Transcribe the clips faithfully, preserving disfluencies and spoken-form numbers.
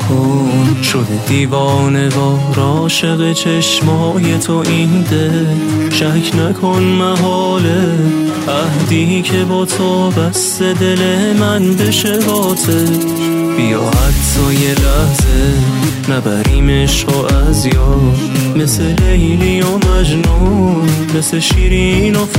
کن، شده دیوانه وار عاشق چشمای تو این دل. شک نکن محاله عهدی که با تو بسته دل من بشه باطل. بیا حتی یه لحظه نبریم عشق از یاد، مثل لیلی و مجنون، مثل شیرین و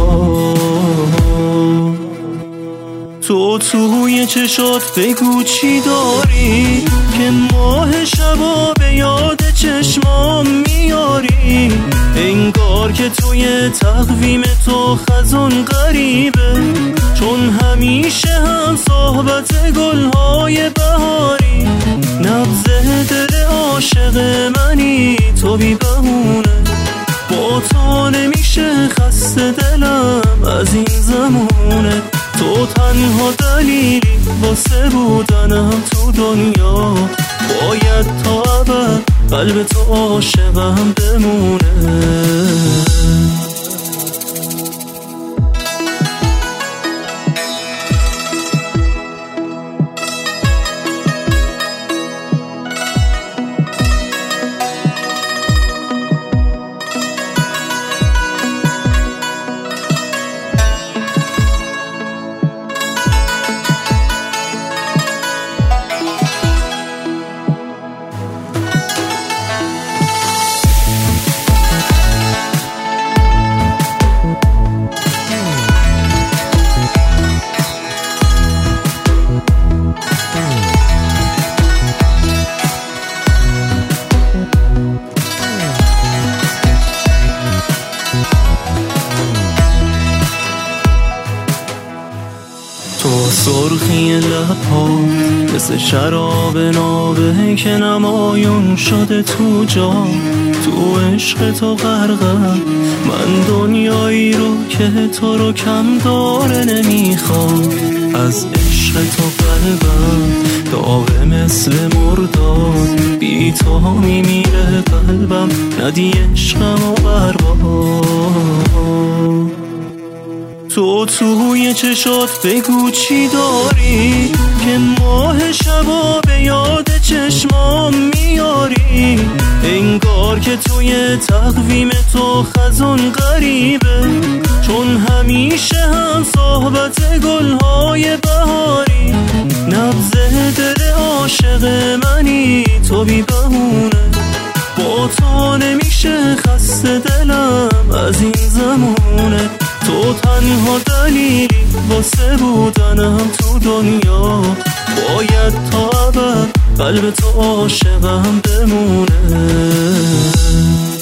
فرهاد. تو توی چشات بگو چی داری که ماه شبا به یاد چشمام میاری. انگار که توی تقویم تو خزان غریبه، چون همیشه هم صحبت گلهای بهاری. نبض دل عاشق منی تو بی بهونه، با تو نمیشه خسته دلم از این زمونه. تو تنها دلیلی واسه بودنم تو دنیا، باید تا ابد قلب تو عاشقم بمونه. تو سرخی لب‌ها مثل شراب نابه که نمایون شده تو جا. تو عشق تو غرقم من، دنیایی رو که تو رو کم داره نمیخوام. از عشق تو قلبم داغه مثل مرداد، بی تو میمیره قلبم، ندی عشقم و برباد. تو توی چشات بگو چی داری که ماه شبا به یاد چشمام میاری. انگار که توی تقویم تو خزان غریبه، چون همیشه هم صحبت گلهای بهاری. نبض دل عاشق منی تو بی بهونه، با تو نمیشه خسته دلم از این زمونه. تو تنها دلیلی واسه بودنم تو دنیا، باید تا ابد قلب تو عاشقم بمونه.